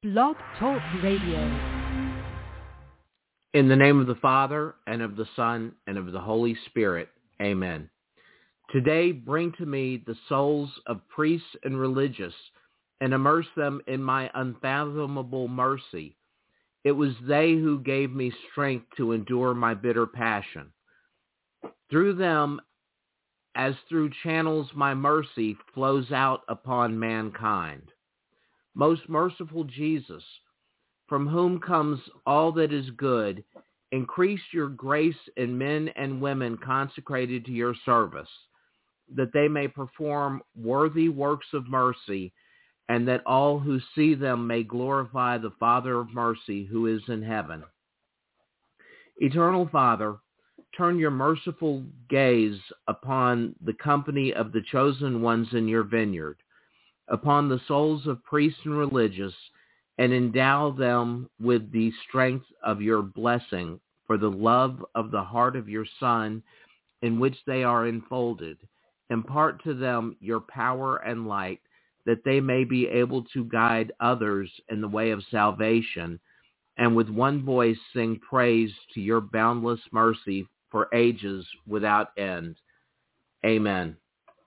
Blog Talk Radio. In the name of the Father, and of the Son, and of the Holy Spirit. Amen. Today bring to me the souls of priests and religious, and immerse them in my unfathomable mercy. It was they who gave me strength to endure my bitter passion. Through them, as through channels, my mercy flows out upon mankind. Most merciful Jesus, from whom comes all that is good, increase your grace in men and women consecrated to your service, that they may perform worthy works of mercy, and that all who see them may glorify the Father of mercy who is in heaven. Eternal Father, turn your merciful gaze upon the company of the chosen ones in your vineyard, upon the souls of priests and religious, and endow them with the strength of your blessing for the love of the heart of your Son in which they are enfolded. Impart to them your power and light, that they may be able to guide others in the way of salvation, and with one voice sing praise to your boundless mercy for ages without end. Amen.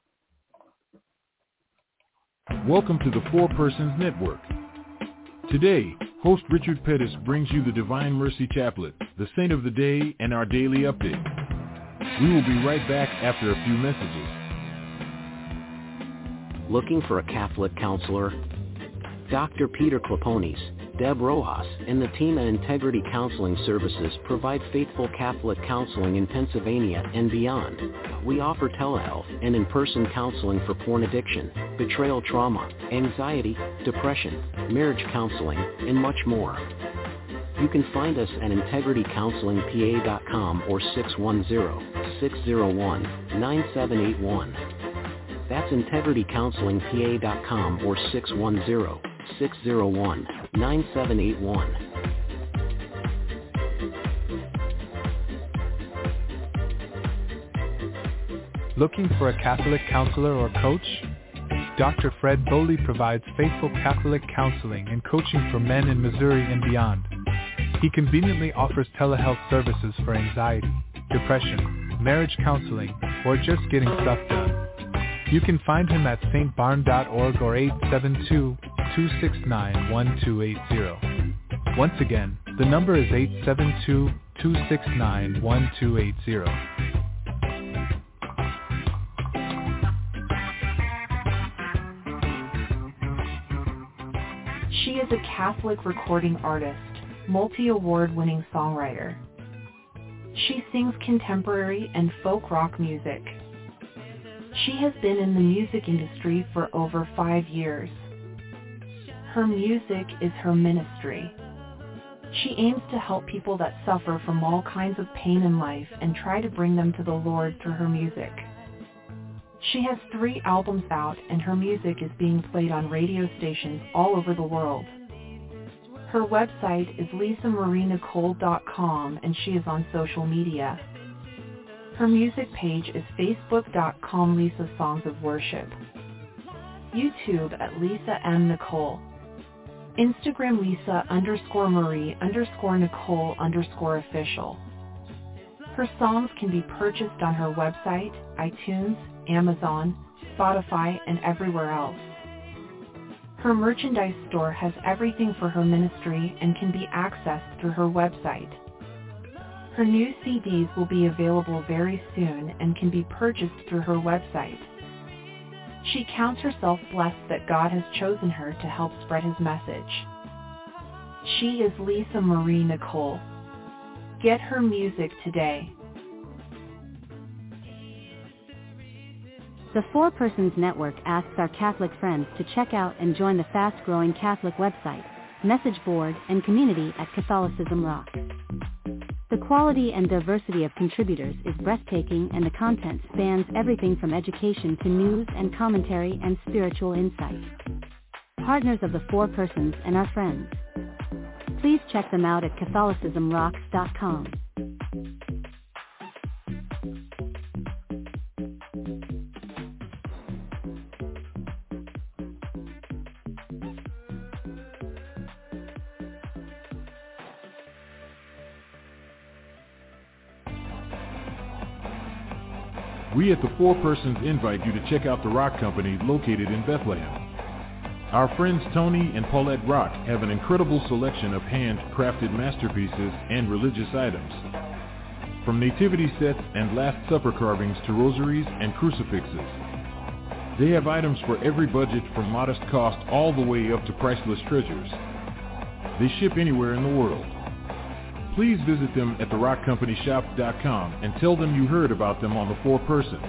Welcome to the Four Persons Network. Today, host Richard Pettis brings you the Divine Mercy Chaplet, the Saint of the Day, and our daily update. We will be right back after a few messages. Looking for a Catholic counselor? Dr. Peter Claponis, Deb Rojas, and the team at Integrity Counseling Services provide faithful Catholic counseling in Pennsylvania and beyond. We offer telehealth and in-person counseling for porn addiction, betrayal trauma, anxiety, depression, marriage counseling, and much more. You can find us at integritycounselingpa.com or 610-601-9781. That's integritycounselingpa.com or 610-601-9781. Looking for a Catholic counselor or coach? Dr. Fred Bowley provides faithful Catholic counseling and coaching for men in Missouri and beyond. He conveniently offers telehealth services for anxiety, depression, marriage counseling, or just getting stuff done. You can find him at stbarn.org or 872-269-1280. Once again, the number is 872-269-1280. She is a Catholic recording artist, multi-award-winning songwriter. She sings contemporary and folk rock music. She has been in the music industry for over 5 years. Her music is her ministry. She aims to help people that suffer from all kinds of pain in life and try to bring them to the Lord through her music. She has 3 albums out, and her music is being played on radio stations all over the world. Her website is lisamarienicole.com, and she is on social media. Her music page is facebook.com Lisa Songs of Worship, YouTube at Lisa M. Nicole, Instagram Lisa_Marie_Nicole_official. Her songs can be purchased on her website, iTunes, Amazon, Spotify, and everywhere else. Her merchandise store has everything for her ministry and can be accessed through her website. Her new CDs will be available very soon and can be purchased through her website. She counts herself blessed that God has chosen her to help spread his message. She is Lisa Marie Nicole. Get her music today. The Four Persons Network asks our Catholic friends to check out and join the fast-growing Catholic website, message board, and community at Catholicism Rocks. The quality and diversity of contributors is breathtaking, and the content spans everything from education to news and commentary and spiritual insight. Partners of the Four Persons and our friends. Please check them out at CatholicismRocks.com. We at the Four Persons invite you to check out the Rock Company located in Bethlehem. Our friends Tony and Paulette Rock have an incredible selection of hand-crafted masterpieces and religious items. From nativity sets and Last Supper carvings to rosaries and crucifixes. They have items for every budget from modest cost all the way up to priceless treasures. They ship anywhere in the world. Please visit them at therockcompanyshop.com and tell them you heard about them on the Four Persons.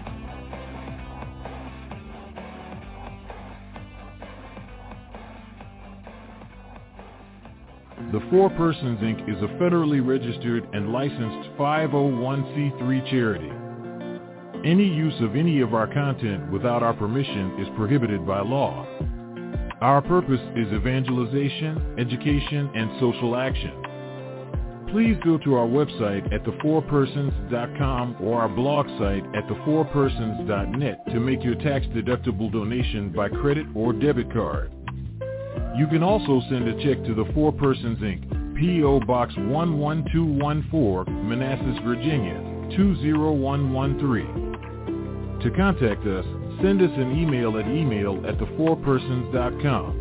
The Four Persons, Inc. is a federally registered and licensed 501c3 charity. Any use of any of our content without our permission is prohibited by law. Our purpose is evangelization, education, and social action. Please go to our website at thefourpersons.com or our blog site at thefourpersons.net to make your tax-deductible donation by credit or debit card. You can also send a check to the Four Persons, Inc., P.O. Box 11214, Manassas, Virginia, 20113. To contact us, send us an email at email@thefourpersons.com.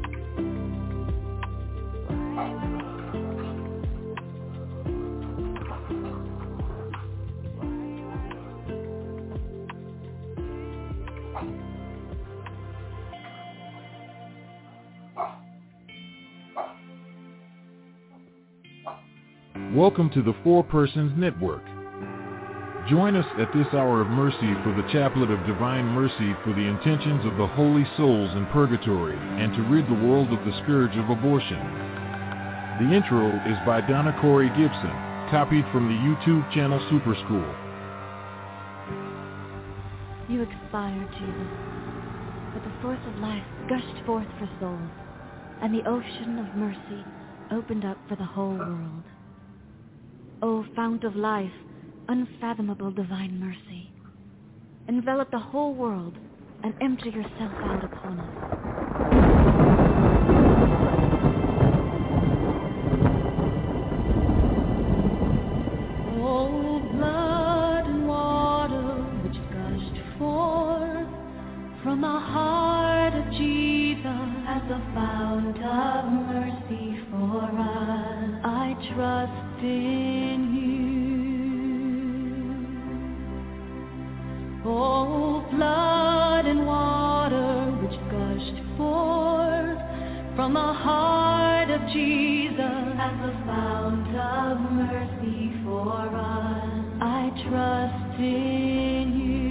Welcome to the Four Persons Network. Join us at this hour of mercy for the Chaplet of Divine Mercy for the intentions of the holy souls in purgatory and to rid the world of the scourge of abortion. The intro is by Donna Corey Gibson, copied from the YouTube channel Super School. You expired, Jesus, but the source of life gushed forth for souls, and the ocean of mercy opened up for the whole world. O fount of life, unfathomable divine mercy, envelop the whole world and empty yourself out upon us. Oh, blood and water which gushed forth from the heart of Jesus as a fount of mercy for us, I trust in you. Oh, blood and water which gushed forth from the heart of Jesus as a fount of mercy for us, I trust in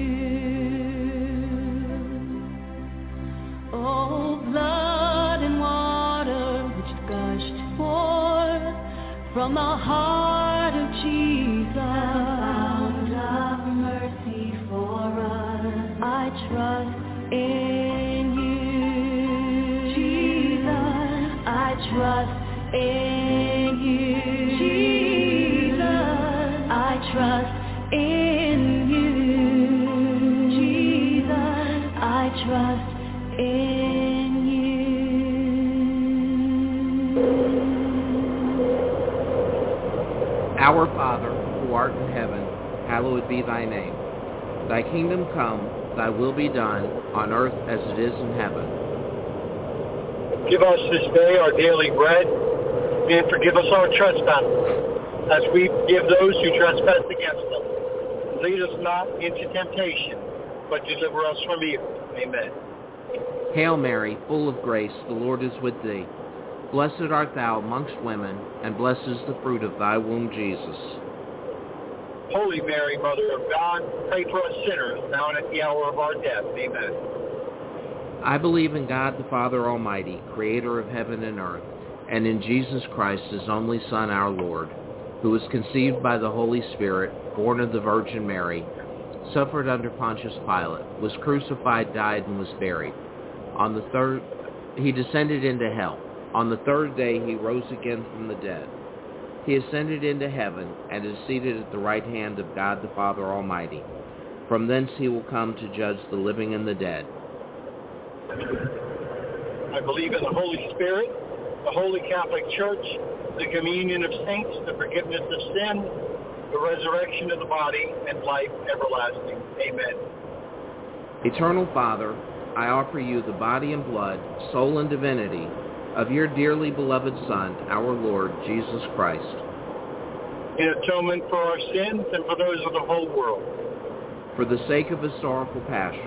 you. Oh, blood and water which gushed forth from the heart of Jesus, fount of mercy for us, I trust in you. Jesus, I trust in you. Jesus, I trust in you. Jesus, I trust in you. Our Father, who art in heaven, hallowed be thy name. Thy kingdom come, thy will be done, on earth as it is in heaven. Give us this day our daily bread, and forgive us our trespasses, as we forgive those who trespass against us. Lead us not into temptation, but deliver us from evil. Amen. Hail Mary, full of grace, the Lord is with thee. Blessed art thou amongst women, and blessed is the fruit of thy womb, Jesus. Holy Mary, Mother of God, pray for us sinners, now and at the hour of our death. Amen. I believe in God the Father Almighty, creator of heaven and earth, and in Jesus Christ, his only Son, our Lord, who was conceived by the Holy Spirit, born of the Virgin Mary, suffered under Pontius Pilate, was crucified, died, and was buried. He descended into hell. On the third day he rose again from the dead. He ascended into heaven and is seated at the right hand of God the Father Almighty. From thence he will come to judge the living and the dead. I believe in the Holy Spirit, the Holy Catholic Church, the communion of saints, the forgiveness of sin, the resurrection of the body, and life everlasting. Amen. Eternal Father, I offer you the body and blood, soul and divinity of your dearly beloved Son, our Lord Jesus Christ, in atonement for our sins and for those of the whole world. For the sake of his sorrowful passion.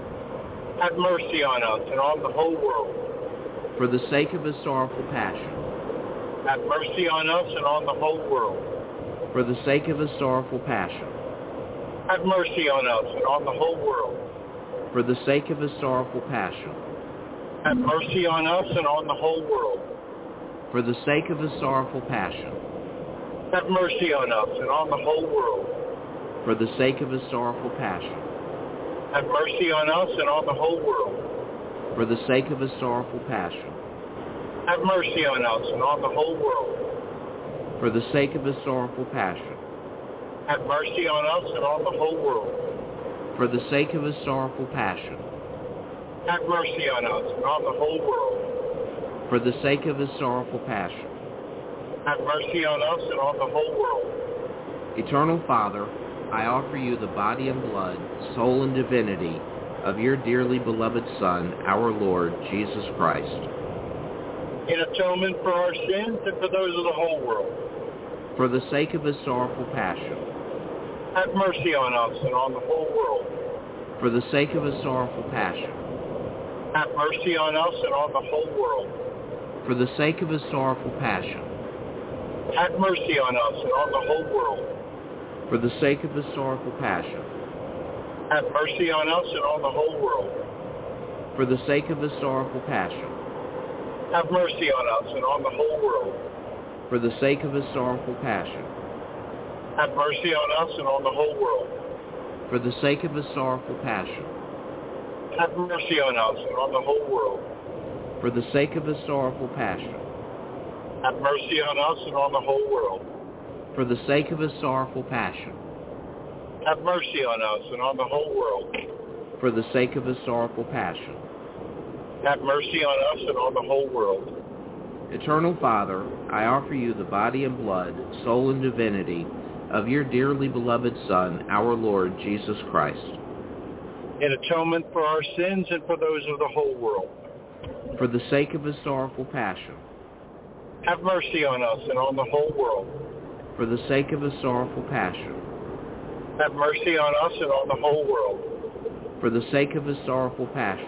Have mercy on us and on the whole world. For the sake of his sorrowful passion. Have mercy on us and on the whole world. For the sake of his sorrowful passion. Have mercy on us and on the whole world. For the sake of his sorrowful passion. Have mercy on us and on the whole world. For the sake of his sorrowful passion. Have mercy on us and on the whole world. For the sake of his sorrowful passion. Have mercy on us and on the whole world. For the sake of his sorrowful passion. Have mercy on us and on the whole world. For the sake of his sorrowful passion. Have mercy on us and on the whole world. For the sake of his sorrowful passion. Have mercy on us and on the whole world. For the sake of his sorrowful passion. Have mercy on us and on the whole world. Eternal Father, I offer you the body and blood, soul and divinity of your dearly beloved Son, our Lord Jesus Christ, in atonement for our sins and for those of the whole world. For the sake of his sorrowful passion. Have mercy on us and on the whole world. For the sake of his sorrowful passion. Have mercy on us and on the whole world. For the sake of his sorrowful passion. Have mercy on us and on the whole world. For the sake of his sorrowful passion. Have mercy on us and on the whole world. For the sake of his sorrowful passion. Have mercy on us and on the whole world. For the sake of his sorrowful passion. Have mercy on us and on the whole world. For the sake of his sorrowful passion. Have mercy on us and on the whole world. For the sake of his sorrowful passion. Have mercy on us and on the whole world. For the sake of his sorrowful passion. Have mercy on us and on the whole world. For the sake of his sorrowful passion. Have mercy on us and on the whole world. Eternal Father, I offer you the body and blood, soul and divinity of your dearly beloved Son, our Lord Jesus Christ, in atonement for our sins and for those of the whole world. For the sake of his sorrowful passion. Have mercy on us and on the whole world. For the sake of his sorrowful passion. Have mercy on us and on the whole world. For the sake of his sorrowful passion.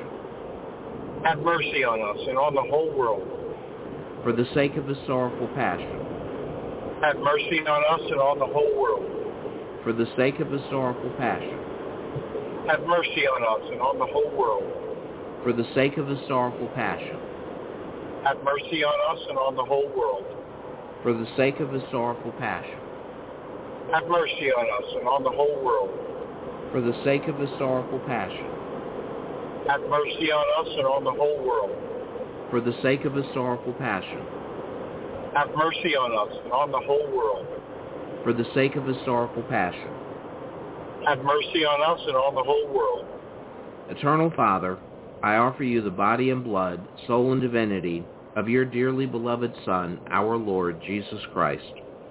Have mercy on us and on the whole world. For the sake of his sorrowful passion. Have mercy on us and on the whole world. For the sake of his sorrowful passion. Have mercy on us and on the whole world. For the sake of his sorrowful passion. Have mercy on us and on the whole world. For the sake of his sorrowful passion. Have mercy on us and on the whole world. For the sake of his sorrowful passion. Have mercy on us and on the whole world. For the sake of his sorrowful passion. Have mercy on us and on the whole world. For the sake of his sorrowful passion. Have mercy on us and on the whole world. Eternal Father, I offer you the body and blood, soul and divinity of your dearly beloved Son, our Lord Jesus Christ,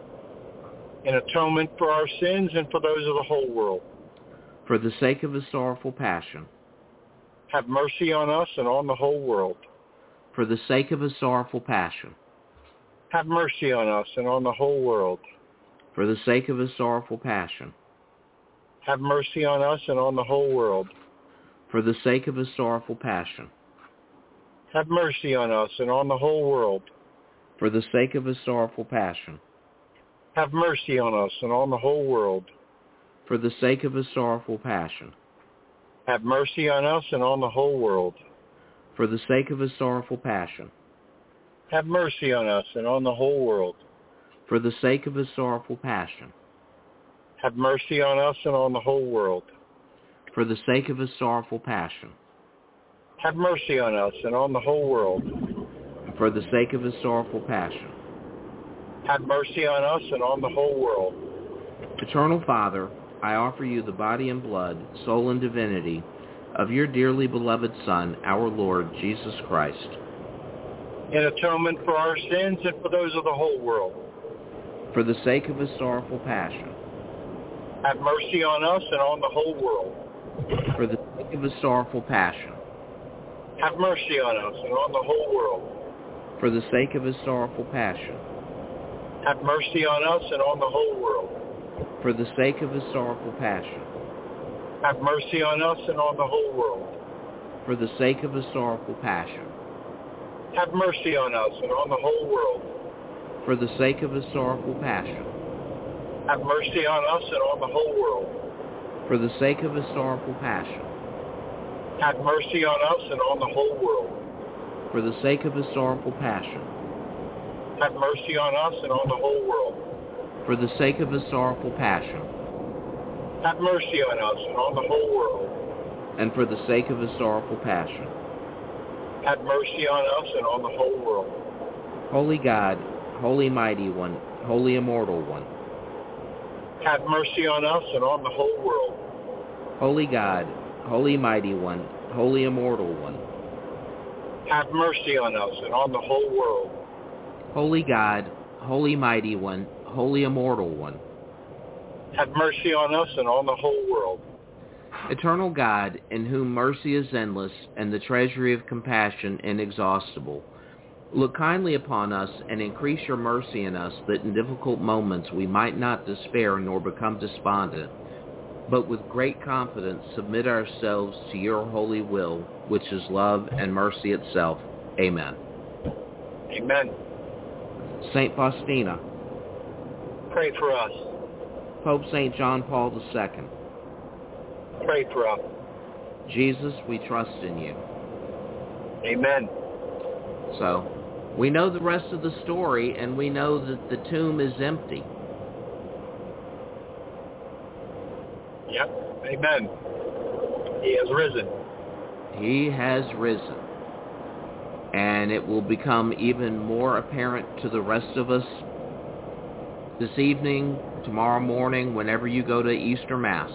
in atonement for our sins and for those of the whole world. For the sake of his sorrowful passion. Have mercy on us and on the whole world. For the sake of his sorrowful passion. Have mercy on us and on the whole world. For the sake of his sorrowful passion. Have mercy on us and on the whole world. For the sake of his sorrowful passion. Have mercy on us and on the whole world. For the sake of his sorrowful passion. Have mercy on us and on the whole world. For the sake of his sorrowful passion. Have mercy on us and on the whole world. For the sake of his sorrowful passion. Have mercy on us and on the whole world. For the sake of his sorrowful passion. Have mercy on us and on the whole world. For the sake of his sorrowful passion. Have mercy on us and on the whole world. For the sake of his sorrowful passion. Have mercy on us and on the whole world. Eternal Father, I offer you the body and blood, soul and divinity of your dearly beloved Son, our Lord Jesus Christ, in atonement for our sins and for those of the whole world. For the sake of his sorrowful passion. Have mercy on us and on the whole world. For the sake of his sorrowful passion. Have mercy on us and on the whole world. For the sake of his sorrowful passion. Have mercy on us and on the whole world. For the sake of his sorrowful passion. Have mercy on us and on the whole world. For the sake of his sorrowful passion. Have mercy on us and on the whole world. For the sake of his sorrowful passion. Have mercy on us and on the whole world. For the sake of his sorrowful passion. Have mercy on us and on the whole world. For the sake of his sorrowful passion. Have mercy on us and on the whole world. For the sake of his sorrowful passion. Have mercy on us and on the whole world. And for the sake of his sorrowful passion. Have mercy on us and on the whole world. Holy God, Holy Mighty One, Holy Immortal One. Have mercy on us and on the whole world. Holy God, Holy Mighty One, Holy Immortal One. Have mercy on us and on the whole world. Holy God, Holy Mighty One, Holy Immortal One. Have mercy on us and on the whole world. Eternal God, in whom mercy is endless and the treasury of compassion inexhaustible, look kindly upon us and increase your mercy in us, that in difficult moments we might not despair nor become despondent, but with great confidence submit ourselves to your holy will, which is love and mercy itself. Amen. Amen. Saint Faustina, pray for us. Pope St. John Paul II, pray for us. Jesus, we trust in you. Amen. So, we know the rest of the story, and we know that the tomb is empty. Yep. Amen. He has risen. He has risen. And it will become even more apparent to the rest of us this evening, tomorrow morning, whenever you go to Easter Mass.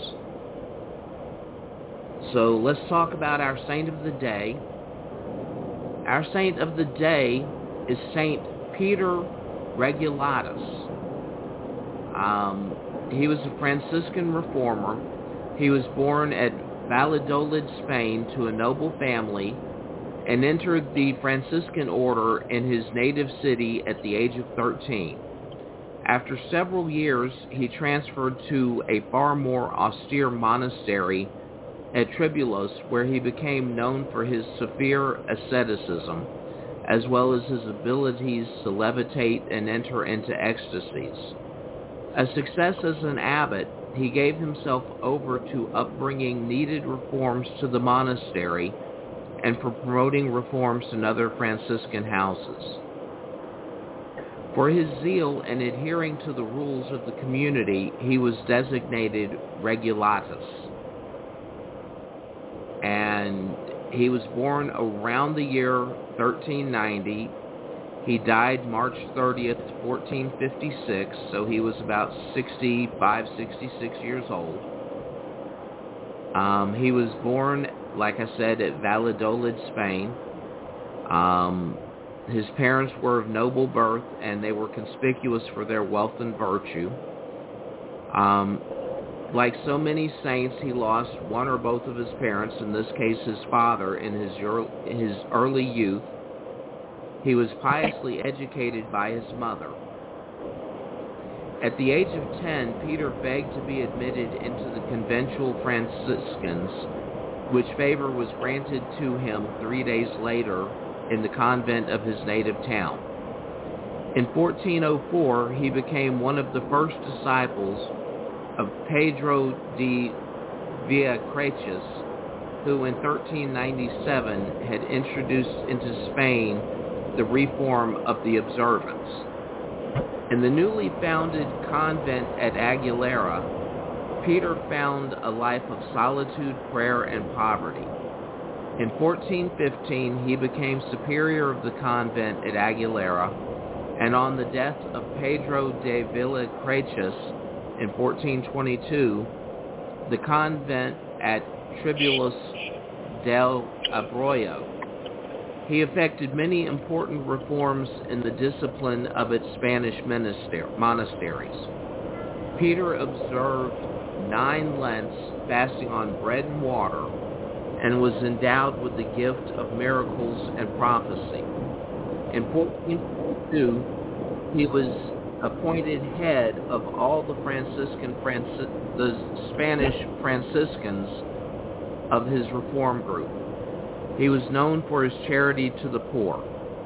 So let's talk about our saint of the day. Our saint of the day is Saint Peter Regulatus. He was a Franciscan reformer. He was born at Valladolid, Spain, to a noble family, and entered the Franciscan order in his native city at the age of 13. After several years, he transferred to a far more austere monastery at Tribulos, where he became known for his severe asceticism, as well as his abilities to levitate and enter into ecstasies. A success as an abbot, he gave himself over to upbringing needed reforms to the monastery and for promoting reforms in other Franciscan houses. For his zeal in adhering to the rules of the community, he was designated Regulatus. And he was born around the year 1390. He died March 30th, 1456, so he was about 65, 66 years old. He was born, like I said, at Valladolid, Spain. His parents were of noble birth, and they were conspicuous for their wealth and virtue. Like so many saints, he lost one or both of his parents, in this case his father, in his early youth. He was piously educated by his mother. At the age of 10, Peter begged to be admitted into the conventual Franciscans, which favor was granted to him 3 days later in the convent of his native town. In 1404, he became one of the first disciples of Pedro de Villacreches, who in 1397 had introduced into Spain the reform of the observance. In the newly founded convent at Aguilera, Peter found a life of solitude, prayer, and poverty. In 1415, he became superior of the convent at Aguilera, and on the death of Pedro de Villacreches in 1422, the convent at Tribulos del Arroyo. He effected many important reforms in the discipline of its Spanish monasteries. Peter observed 9 Lents fasting on bread and water, and was endowed with the gift of miracles and prophecy. In 1442, he was appointed head of all the Spanish Franciscans of his reform group. He was known for his charity to the poor.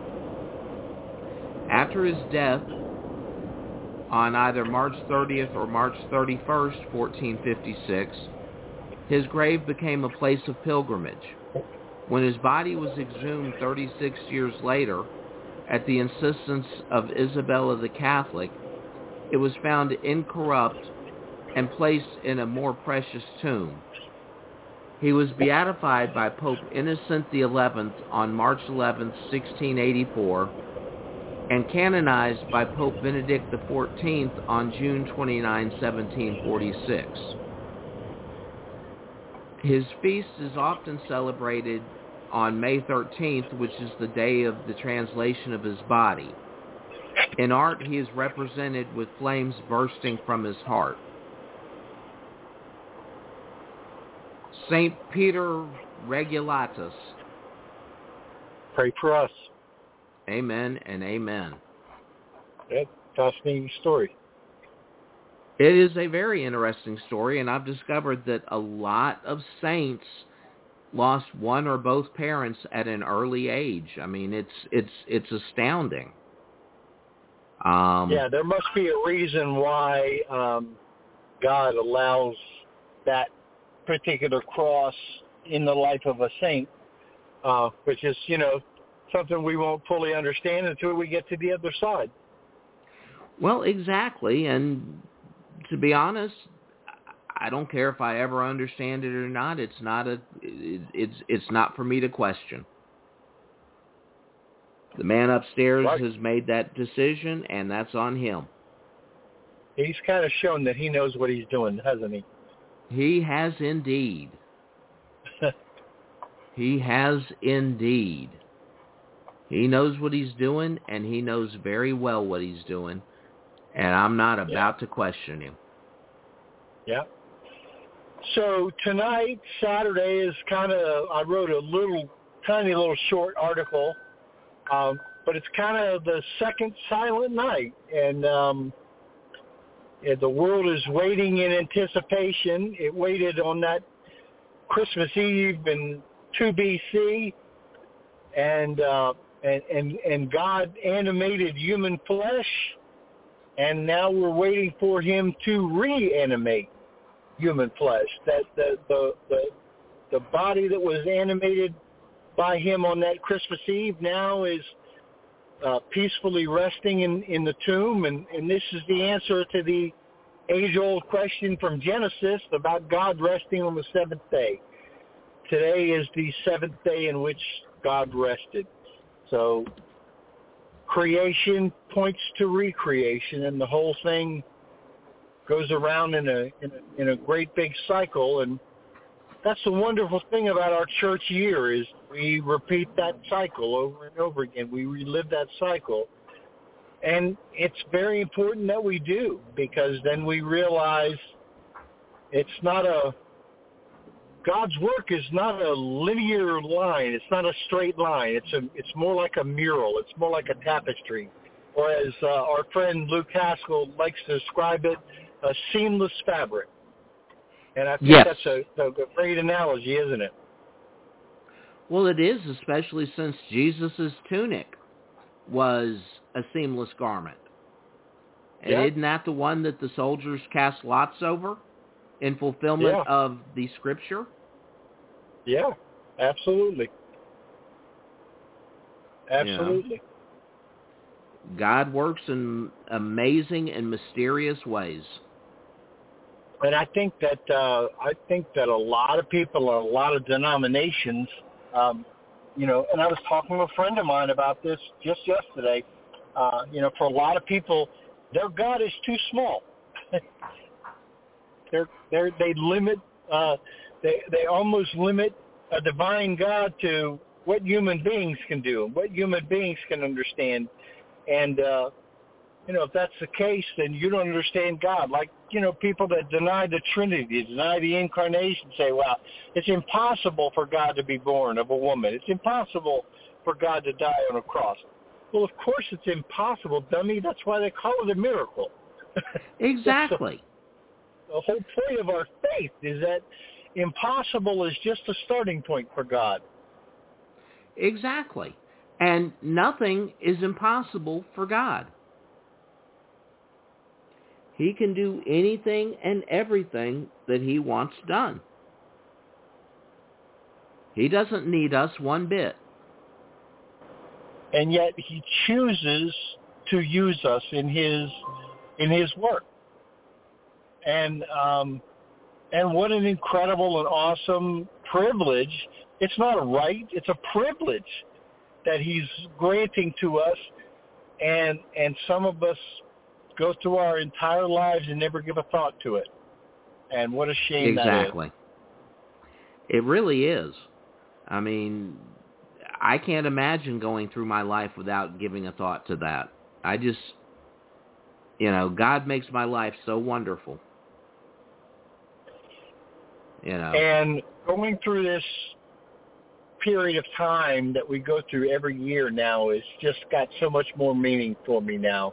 After his death, on either March 30th or March 31st, 1456, his grave became a place of pilgrimage. When his body was exhumed 36 years later, at the insistence of Isabella the Catholic, it was found incorrupt and placed in a more precious tomb. He was beatified by Pope Innocent XI on March 11, 1684, and canonized by Pope Benedict XIV on June 29, 1746. His feast is often celebrated on May 13th, which is the day of the translation of his body. In art, he is represented with flames bursting from his heart. St. Peter Regulatus. Pray for us. Amen and amen. That's a fascinating story. It is a very interesting story, and I've discovered that a lot of saints lost one or both parents at an early age. I mean, it's astounding. Yeah, there must be a reason why God allows that particular cross in the life of a saint, which is, something we won't fully understand until we get to the other side. Well, exactly, and to be honest, I don't care if I ever understand it or not. It's not for me to question. The man upstairs has made that decision, and that's on him. He's kind of shown that he knows what he's doing, hasn't he? He has indeed. He has indeed. He knows what he's doing, and he knows very well what he's doing, and I'm not about to question him. Yeah. So tonight, Saturday, is I wrote a tiny little short article, but it's kind of the second silent night, and the world is waiting in anticipation. It waited on that Christmas Eve in 2 BC, and God animated human flesh, and now we're waiting for him to reanimate human flesh. That the body that was animated by him on that Christmas Eve now is peacefully resting in the tomb, and this is the answer to the age-old question from Genesis about God resting on the seventh day. Today is the seventh day in which God rested. So creation points to recreation, and the whole thing goes around in a great big cycle. And that's the wonderful thing about our church year is we repeat that cycle over and over again. We relive that cycle. And it's very important that we do, because then we realize God's work is not a linear line. It's not a straight line. It's more like a mural. It's more like a tapestry. Or as our friend Luke Haskell likes to describe it, a seamless fabric. And I think that's a great analogy, isn't it? Well, it is, especially since Jesus' tunic was a seamless garment. And isn't that the one that the soldiers cast lots over in fulfillment of the scripture? Yeah, absolutely. Absolutely. Yeah. God works in amazing and mysterious ways. And I think that a lot of people, a lot of denominations, and I was talking to a friend of mine about this just yesterday. For a lot of people, their God is too small. They limit. They almost limit a divine God to what human beings can do, what human beings can understand. And if that's the case, then you don't understand God. Like, people that deny the Trinity, deny the incarnation, say, well, it's impossible for God to be born of a woman. It's impossible for God to die on a cross. Well, of course it's impossible, dummy. That's why they call it a miracle. Exactly. The whole point of our faith is that impossible is just a starting point for God. Exactly. And nothing is impossible for God. He can do anything and everything that he wants done. He doesn't need us one bit. And yet he chooses to use us in his work. And what an incredible and awesome privilege. It's not a right, it's a privilege that he's granting to us, and some of us go through our entire lives and never give a thought to it. And what a shame that is. Exactly. It really is. I mean, I can't imagine going through my life without giving a thought to that. I just, God makes my life so wonderful. And going through this period of time that we go through every year now is just got so much more meaning for me now.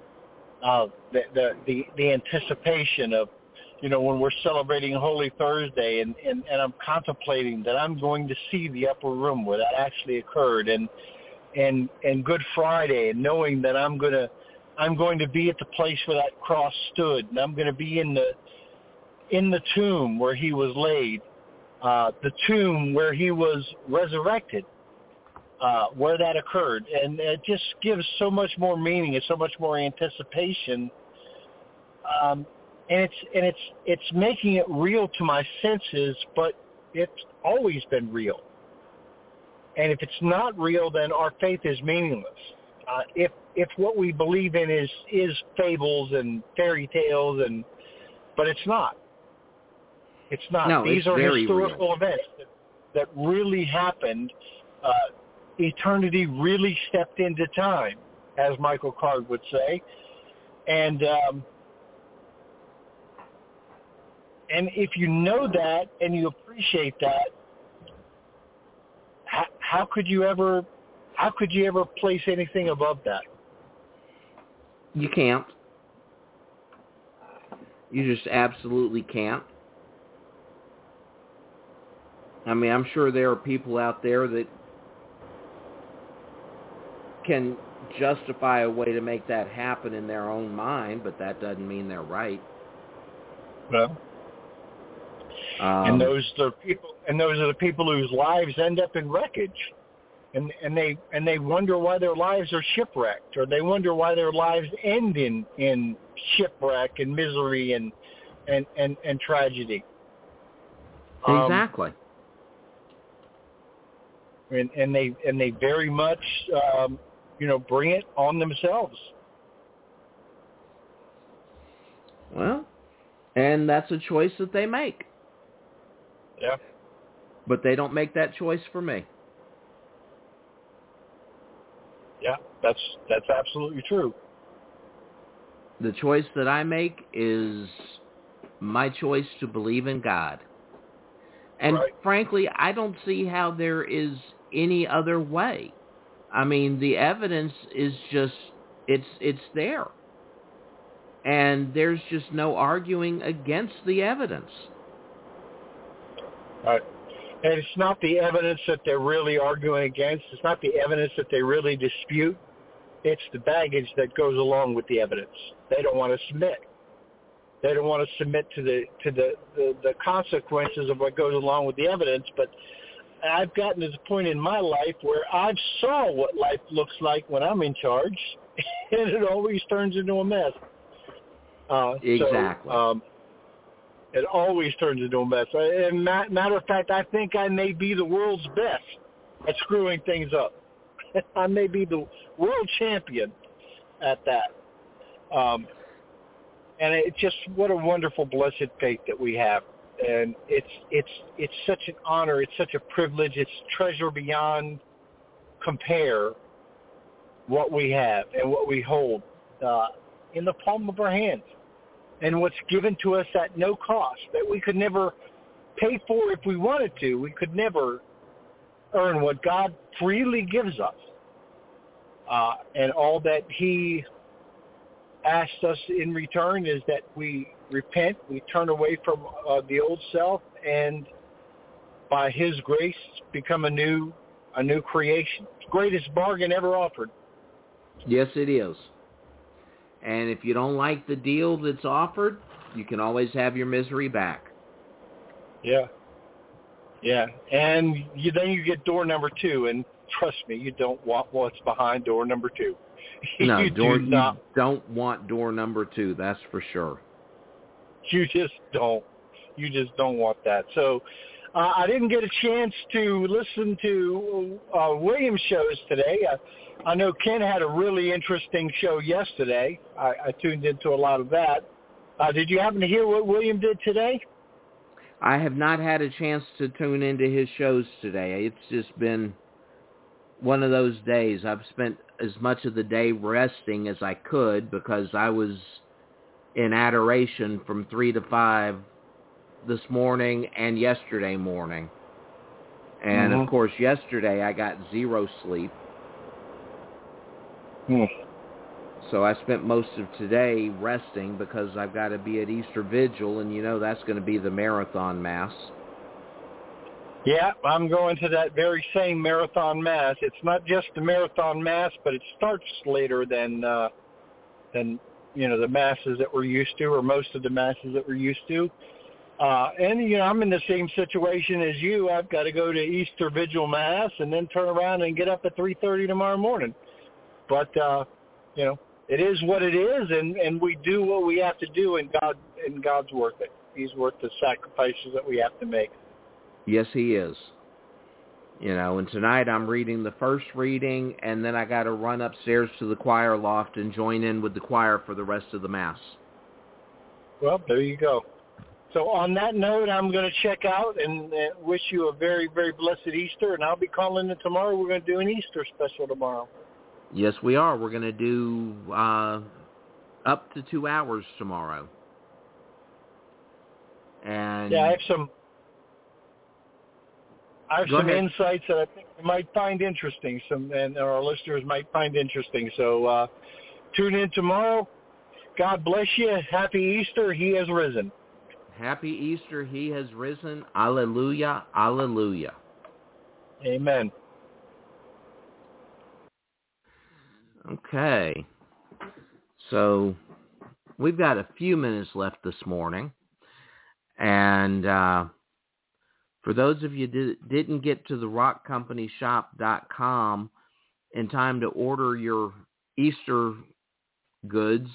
The anticipation of, when we're celebrating Holy Thursday and I'm contemplating that I'm going to see the upper room where that actually occurred, and Good Friday, and knowing that I'm going to be at the place where that cross stood, and I'm going to be in the tomb where he was laid, the tomb where he was resurrected, where that occurred. And it just gives so much more meaning and so much more anticipation. And it's making it real to my senses, but it's always been real. And if it's not real, then our faith is meaningless. If what we believe in is fables and fairy tales, but it's not. It's not. No, These are historical real. events that really happened. Eternity really stepped into time, as Michael Card would say. And if you know that and you appreciate that, how could you ever place anything above that? You can't. You just absolutely can't. I mean, I'm sure there are people out there that can justify a way to make that happen in their own mind, but that doesn't mean they're right. Well, and those are the people whose lives end up in wreckage, and they wonder why their lives are shipwrecked, or they wonder why their lives end in shipwreck and misery and tragedy. Exactly. And they very much bring it on themselves. Well, and that's a choice that they make. Yeah. But they don't make that choice for me. Yeah, that's absolutely true. The choice that I make is my choice to believe in God. And right. Frankly, I don't see how there is any other way. I mean, the evidence is just, it's there. And there's just no arguing against the evidence. Right. And it's not the evidence that they're really arguing against. It's not the evidence that they really dispute. It's the baggage that goes along with the evidence. They don't want to submit. They don't want to submit to the consequences of what goes along with the evidence. But I've gotten to the point in my life where I've saw what life looks like when I'm in charge, and it always turns into a mess. Exactly. So, it always turns into a mess. And matter of fact, I think I may be the world's best at screwing things up. I may be the world champion at that. And it's just what a wonderful, blessed faith that we have. And it's such an honor. It's such a privilege. It's treasure beyond compare what we have and what we hold in the palm of our hands, and what's given to us at no cost that we could never pay for if we wanted to. We could never earn what God freely gives us. And all that he asks us in return is that we repent, we turn away from the old self, and by his grace become a new creation. It's the greatest bargain ever offered. Yes, it is. And if you don't like the deal that's offered, you can always have your misery back. Yeah. Yeah. And then you get door number 2, and trust me, you don't want what's behind door number 2. No, you don't want door number 2, that's for sure. You just don't. You just don't want that. So I didn't get a chance to listen to William's shows today. I know Ken had a really interesting show yesterday. I tuned into a lot of that. Did you happen to hear what William did today? I have not had a chance to tune into his shows today. It's just been one of those days. I've spent as much of the day resting as I could because I was in adoration from 3 to 5 this morning and yesterday morning. And, of course, yesterday I got 0 sleep. So I spent most of today resting because I've got to be at Easter Vigil, and you know that's going to be the marathon mass. Yeah, I'm going to that very same marathon mass. It's not just the marathon mass, but it starts later than the masses that we're used to, or most of the masses that we're used to. And I'm in the same situation as you. I've got to go to Easter Vigil Mass and then turn around and get up at 3:30 tomorrow morning. But it is what it is, and we do what we have to do, and God's worth it. He's worth the sacrifices that we have to make. Yes, he is. And tonight I'm reading the first reading, and then I got to run upstairs to the choir loft and join in with the choir for the rest of the Mass. Well, there you go. So on that note, I'm going to check out and wish you a very, very blessed Easter, and I'll be calling in tomorrow. We're going to do an Easter special tomorrow. Yes, we are. We're going to do up to 2 hours tomorrow. And yeah, I have some insights that I think you might find interesting, and our listeners might find interesting. So tune in tomorrow. God bless you. Happy Easter. He has risen. Happy Easter. He has risen. Alleluia. Alleluia. Amen. Okay. So we've got a few minutes left this morning. And for those of you that didn't get to the rockcompanyshop.com in time to order your Easter goods,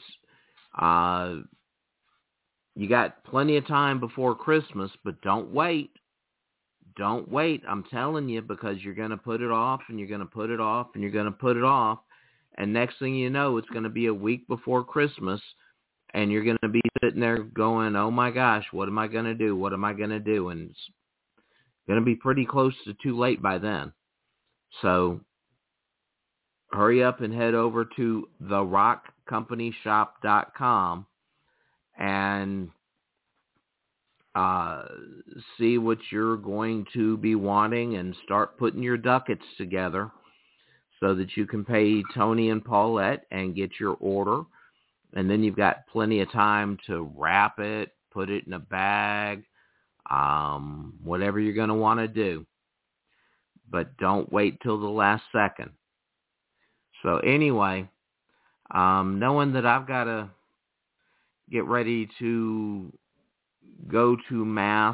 you got plenty of time before Christmas, but don't wait. Don't wait, I'm telling you, because you're going to put it off, and you're going to put it off, and you're going to put it off. And next thing you know, it's going to be a week before Christmas, and you're going to be sitting there going, oh my gosh, what am I going to do? What am I going to do? And it's going to be pretty close to too late by then. So hurry up and head over to therockcompanyshop.com and see what you're going to be wanting and start putting your ducats together so that you can pay Tony and Paulette and get your order. And then you've got plenty of time to wrap it, put it in a bag, whatever you're going to want to do. But don't wait till the last second. So anyway, knowing that I've got to get ready to go to Mass,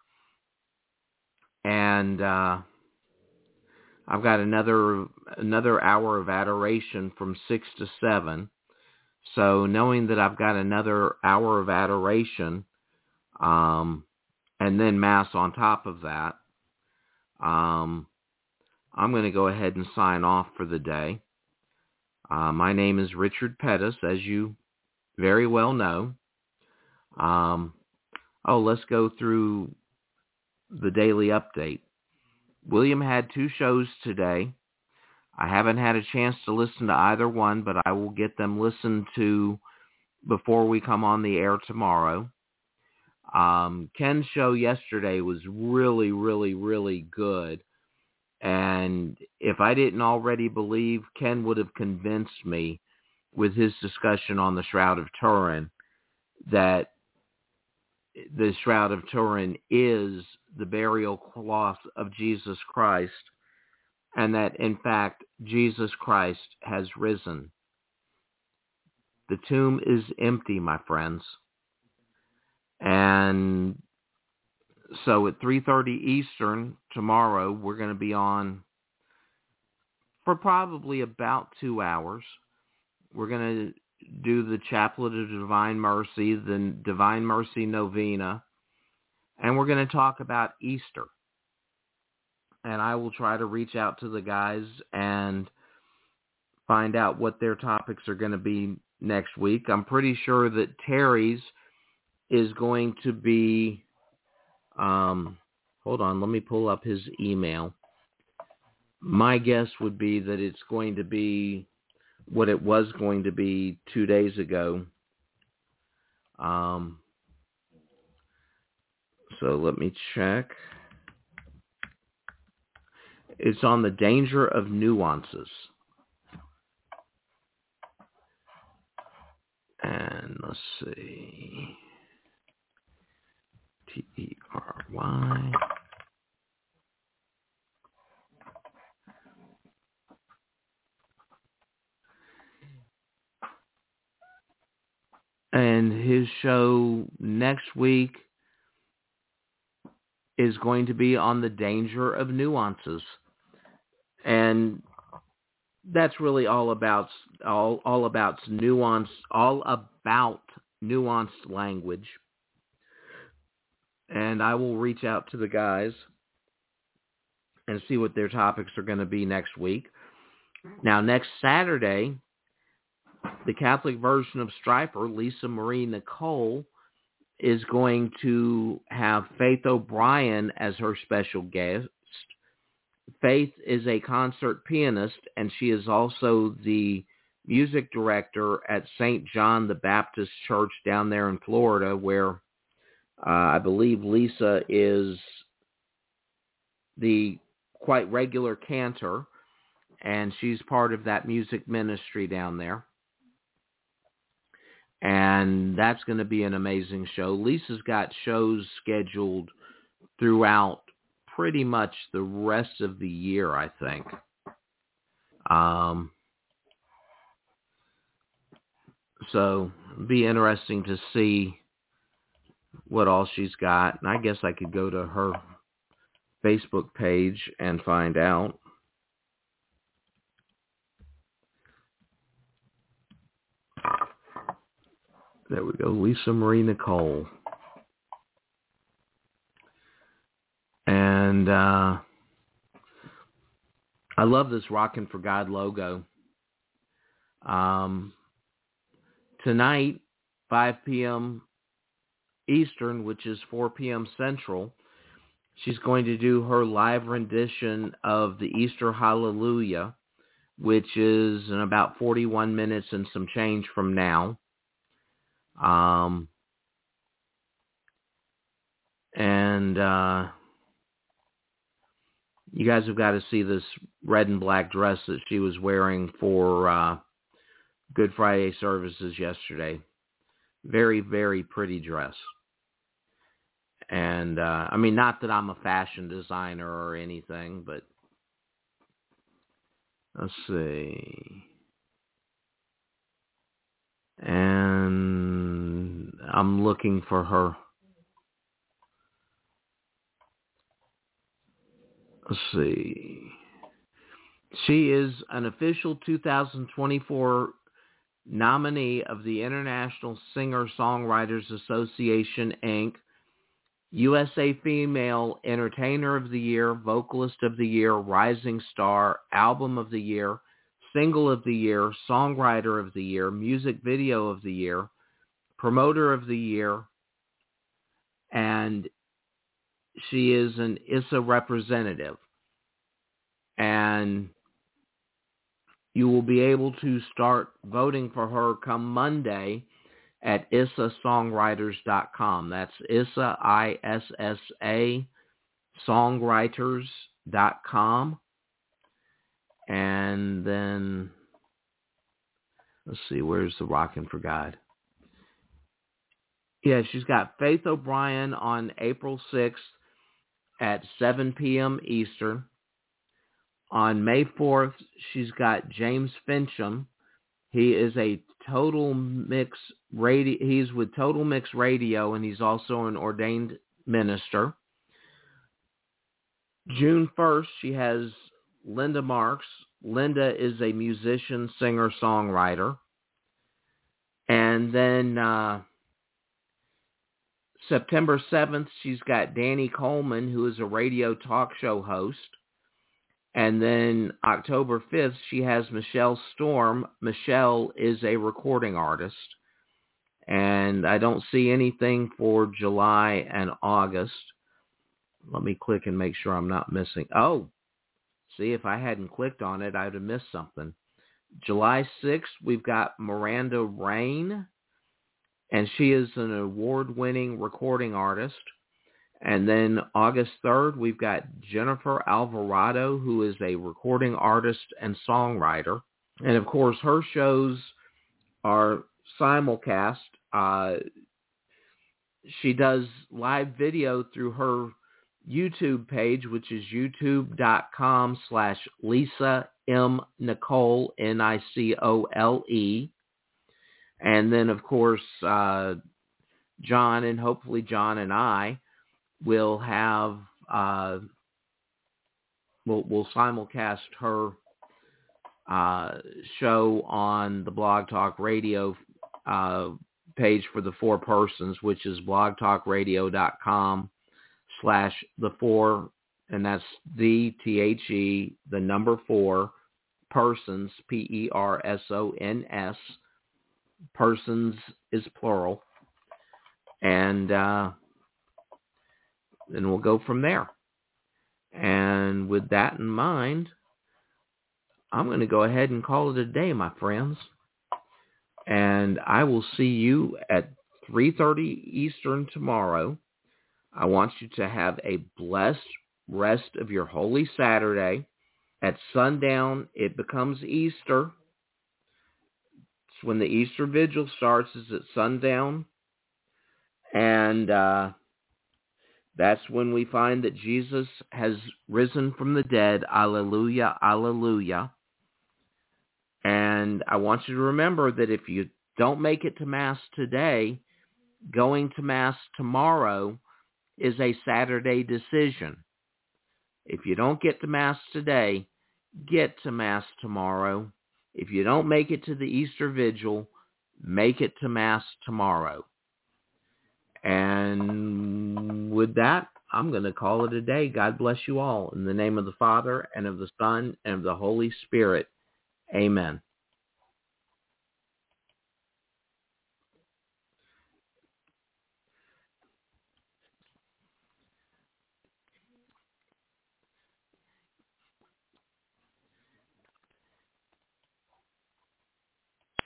and I've got another hour of adoration from 6 to 7. So knowing that I've got another hour of adoration, and then Mass on top of that, I'm going to go ahead and sign off for the day. My name is Richard Pettis, as you very well know. Let's go through the daily update. William had 2 shows today. I haven't had a chance to listen to either one, but I will get them listened to before we come on the air tomorrow. Ken's show yesterday was really, really, really good. And if I didn't already believe, Ken would have convinced me with his discussion on the Shroud of Turin that the Shroud of Turin is the burial cloth of Jesus Christ, and that, in fact, Jesus Christ has risen. The tomb is empty, my friends. And so at 3:30 Eastern tomorrow, we're going to be on for probably about 2 hours. We're going to do the Chaplet of Divine Mercy, the Divine Mercy Novena, and we're going to talk about Easter. And I will try to reach out to the guys and find out what their topics are going to be next week. I'm pretty sure that Terry's is going to be, hold on, let me pull up his email. My guess would be that it's going to be what it was going to be 2 days ago. So let me check. It's on the danger of nuances. And let's see. T-E-R-Y. And his show next week is going to be on the danger of nuances. And that's really all about nuance, all about nuanced language. And I will reach out to the guys and see what their topics are going to be next week. Now, next Saturday, the Catholic version of Stryper, Lisa Marie Nicole, is going to have Faith O'Brien as her special guest. Faith is a concert pianist, and she is also the music director at St. John the Baptist Church down there in Florida, where I believe Lisa is the quite regular cantor, and she's part of that music ministry down there. And that's going to be an amazing show. Lisa's got shows scheduled throughout pretty much the rest of the year, I think. So it'll be interesting to see what all she's got. And I guess I could go to her Facebook page and find out. There we go, Lisa Marie Nicole. And I love this Rockin' for God logo. Tonight, 5 p.m. Eastern, which is 4 p.m. Central, she's going to do her live rendition of the Easter Hallelujah, which is in about 41 minutes and some change from now. You guys have got to see this red and black dress that she was wearing for Good Friday services yesterday. Very, very pretty dress. And, I mean, not that I'm a fashion designer or anything, but let's see. And I'm looking for her. Let's see. She is an official 2024 nominee of the International Singer-Songwriters Association, Inc., USA Female Entertainer of the Year, Vocalist of the Year, Rising Star, Album of the Year, Single of the Year, Songwriter of the Year, Music Video of the Year, Promoter of the Year, and she is an ISA representative. And you will be able to start voting for her come Monday at ISSAsongwriters.com. That's ISSA, I-S-S-A, songwriters.com. And then, let's see, where's the Rockin' for God? Yeah, she's got Faith O'Brien on April 6th at 7 p.m. Eastern. On May 4th, she's got James Fincham. He is a Total Mix Radio. He's with Total Mix Radio, and he's also an ordained minister. June 1st, she has Linda Marks. Linda is a musician, singer, songwriter. And then September 7th, she's got Danny Coleman, who is a radio talk show host. And then October 5th, she has Michelle Storm. Michelle is a recording artist. And I don't see anything for July and August. Let me click and make sure I'm not missing. Oh, see, if I hadn't clicked on it, I'd have missed something. July 6th, we've got Miranda Rain, and she is an award-winning recording artist. And then August 3rd, we've got Jennifer Alvarado, who is a recording artist and songwriter. And, of course, her shows are simulcast. She does live video through her YouTube page, which is youtube.com/Lisa M. Nicole, Nicole. And then, of course, John, and hopefully John and I will have, we'll simulcast her show on the Blog Talk Radio page for the Four Persons, which is blogtalkradio.com/the4, and that's the 4 persons, Persons, persons is plural, and we'll go from there. And with that in mind, I'm going to go ahead and call it a day, my friends. And I will see you at 3:30 Eastern tomorrow. I want you to have a blessed rest of your Holy Saturday. At sundown, it becomes Easter. It's when the Easter Vigil starts, is at sundown. And that's when we find that Jesus has risen from the dead. Alleluia, alleluia. And I want you to remember that if you don't make it to Mass today, going to Mass tomorrow is a Saturday decision. If you don't get to Mass today, get to Mass tomorrow. If you don't make it to the Easter Vigil, make it to Mass tomorrow. And with that, I'm going to call it a day. God bless you all. In the name of the Father, and of the Son, and of the Holy Spirit. Amen.